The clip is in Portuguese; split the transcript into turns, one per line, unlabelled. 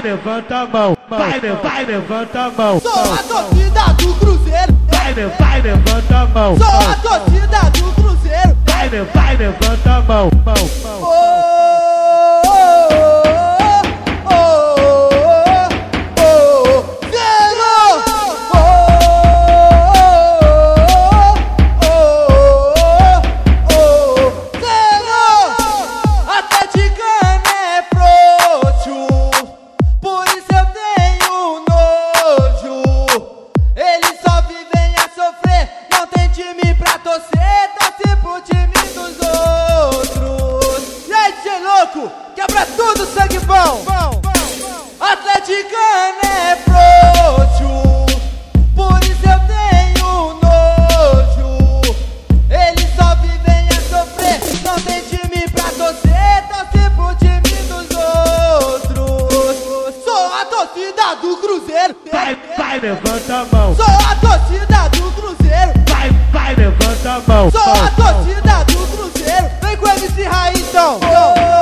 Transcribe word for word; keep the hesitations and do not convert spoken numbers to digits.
levanta a mão, vai, vai, levanta a mão.
Sou a torcida do Cruzeiro.
Vai, vai, levanta a mão.
Sou a torcida do Cruzeiro.
Vai, vai, levanta a mão.
Oh, oh, oh, oh, oh, Zero! Oh, oh, oh, Zero! Atleticano é frouxo, por isso eu tenho nojo. Eles só vivem a sofrer, não tem time pra torcer, torce pro time dos outros. E aí, D J louco, quebra tudo, sangue bom. Atleticano é frouxo, por isso eu tenho nojo. Eles só vivem a sofrer, não tem time pra torcer, torce pro time dos outros. Sou a torcida do Cruzeiro.
Vai, vai, levanta a mão.
Sou a torcida do Cruzeiro.
Vai, vai, levanta a mão.
Sou a torcida do Cruzeiro. Vem com o M C Raí, então.